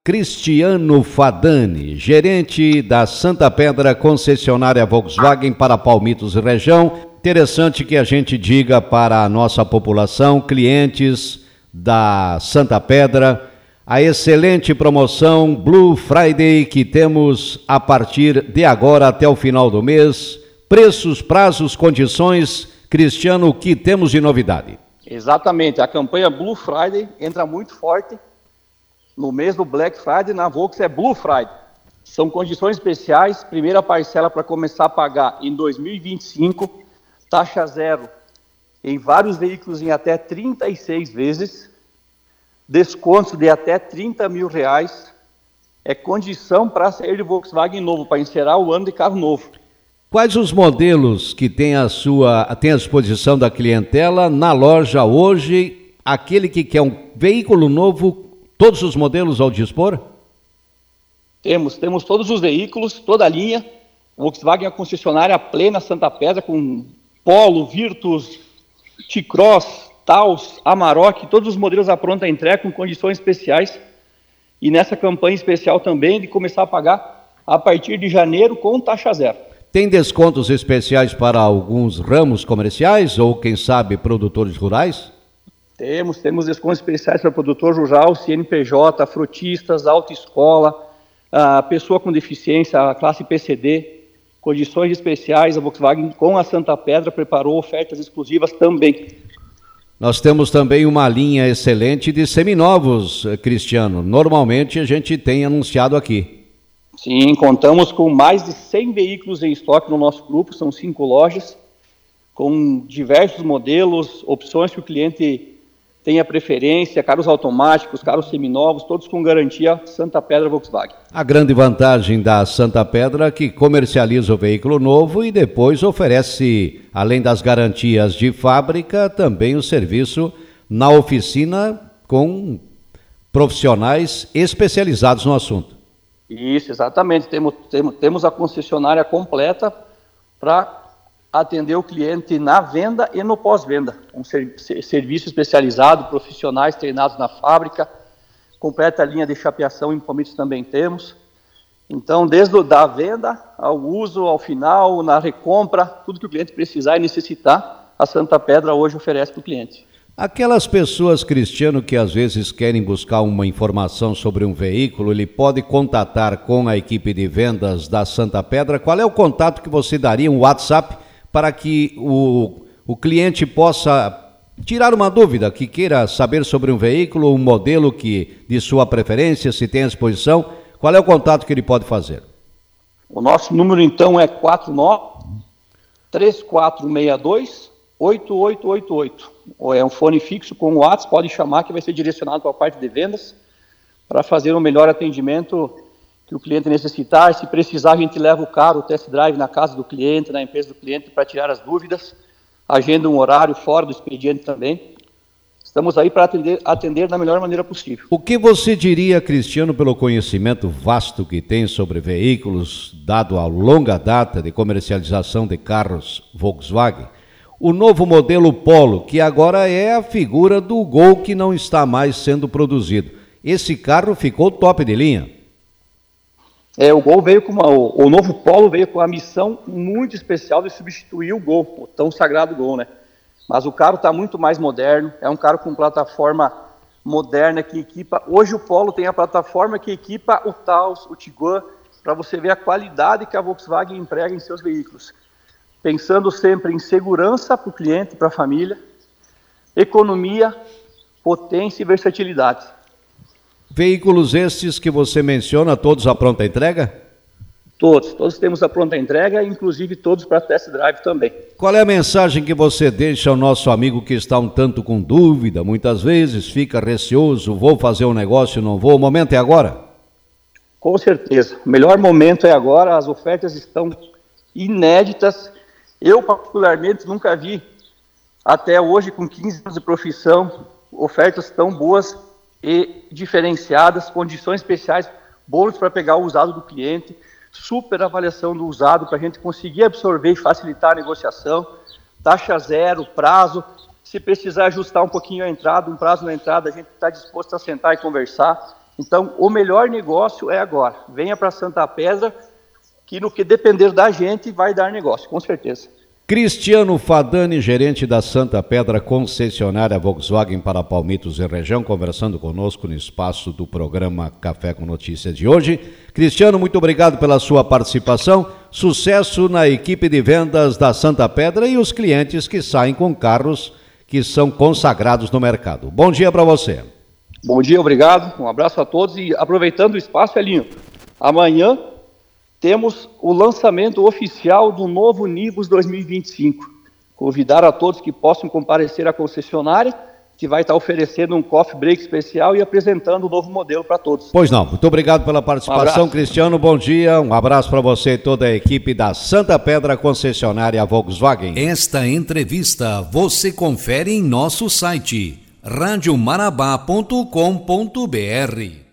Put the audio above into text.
Cristiano Fadani, gerente da Santa Pedra, concessionária Volkswagen para Palmitos e região. Interessante que a gente diga para a nossa população, clientes da Santa Pedra, a excelente promoção Blue Friday que temos a partir de agora até o final do mês. Preços, prazos, condições. Cristiano, o que temos de novidade? Exatamente, a campanha Blue Friday entra muito forte no mês do Black Friday, na Volks é Blue Friday. São condições especiais, primeira parcela para começar a pagar em 2025, taxa zero em vários veículos em até 36 vezes, descontos de até R$30 mil, é condição para sair de Volkswagen novo, para encerrar o ano de carro novo. Quais os modelos que tem à disposição da clientela na loja hoje? Aquele que quer um veículo novo, todos os modelos ao dispor? Temos todos os veículos, toda a linha. Volkswagen é a concessionária plena Santa Pedra, com Polo, Virtus, T-Cross, Taos, Amarok, todos os modelos à pronta entrega com condições especiais. E nessa campanha especial também de começar a pagar a partir de janeiro com taxa zero. Tem descontos especiais para alguns ramos comerciais ou, quem sabe, produtores rurais? Temos descontos especiais para produtor rural, CNPJ, frutistas, autoescola, a pessoa com deficiência, a classe PCD, condições especiais. A Volkswagen com a Santa Pedra preparou ofertas exclusivas também. Nós temos também uma linha excelente de seminovos, Cristiano. Normalmente a gente tem anunciado aqui. Sim, contamos com mais de 100 veículos em estoque no nosso grupo, são 5 lojas, com diversos modelos, opções que o cliente tenha preferência, carros automáticos, carros seminovos, todos com garantia Santa Pedra Volkswagen. A grande vantagem da Santa Pedra é que comercializa o veículo novo e depois oferece, além das garantias de fábrica, também o serviço na oficina com profissionais especializados no assunto. Isso, exatamente. Temos a concessionária completa para atender o cliente na venda e no pós-venda. Um serviço especializado, profissionais treinados na fábrica, completa a linha de chapeação em Palmitos também temos. Então, desde da venda ao uso, ao final, na recompra, tudo que o cliente precisar e necessitar, a Santa Pedra hoje oferece para o cliente. Aquelas pessoas, Cristiano, que às vezes querem buscar uma informação sobre um veículo, ele pode contatar com a equipe de vendas da Santa Pedra. Qual é o contato que você daria, um WhatsApp, para que o cliente possa tirar uma dúvida, que queira saber sobre um veículo, um modelo que de sua preferência, se tem à disposição? Qual é o contato que ele pode fazer? O nosso número, então, é 49-3462-8888. É um fone fixo com o WhatsApp, pode chamar que vai ser direcionado para a parte de vendas para fazer um melhor atendimento que o cliente necessitar. Se precisar, a gente leva o carro, o test drive na casa do cliente, na empresa do cliente, para tirar as dúvidas. Agenda um horário fora do expediente também. Estamos aí para atender da melhor maneira possível. O que você diria, Cristiano, pelo conhecimento vasto que tem sobre veículos, dado a longa data de comercialização de carros Volkswagen, o novo modelo Polo, que agora é a figura do Gol que não está mais sendo produzido. Esse carro ficou top de linha. O Gol veio o novo Polo veio com a missão muito especial de substituir o Gol, o tão sagrado Gol, né? Mas o carro está muito mais moderno, é um carro com plataforma moderna que equipa. Hoje o Polo tem a plataforma que equipa o Taos, o Tiguan, para você ver a qualidade que a Volkswagen emprega em seus veículos. Pensando sempre em segurança para o cliente e para a família, economia, potência e versatilidade. Veículos estes que você menciona, todos à pronta entrega? Todos temos a pronta entrega, inclusive todos para test drive também. Qual é a mensagem que você deixa ao nosso amigo que está um tanto com dúvida, muitas vezes fica receoso, vou fazer um negócio, não vou, o momento é agora? Com certeza, o melhor momento é agora, as ofertas estão inéditas. Eu, particularmente, nunca vi, até hoje, com 15 anos de profissão, ofertas tão boas e diferenciadas, condições especiais, bônus para pegar o usado do cliente, super avaliação do usado para a gente conseguir absorver e facilitar a negociação, taxa zero, prazo, se precisar ajustar um pouquinho a entrada, um prazo na entrada, a gente está disposto a sentar e conversar. Então, o melhor negócio é agora. Venha para Santa Pedra, que no que depender da gente vai dar negócio, com certeza. Cristiano Fadani, gerente da Santa Pedra, concessionária Volkswagen para Palmitos e região, conversando conosco no espaço do programa Café com Notícias de hoje. Cristiano, muito obrigado pela sua participação. Sucesso na equipe de vendas da Santa Pedra e os clientes que saem com carros que são consagrados no mercado. Bom dia para você. Bom dia, obrigado. Um abraço a todos e aproveitando o espaço, Elinho, amanhã temos o lançamento oficial do novo Nivus 2025. Convidar a todos que possam comparecer à concessionária, que vai estar oferecendo um coffee break especial e apresentando o novo modelo para todos. Pois não, muito obrigado pela participação, Cristiano, bom dia, um abraço para você e toda a equipe da Santa Pedra concessionária Volkswagen. Esta entrevista você confere em nosso site radiomarabá.com.br.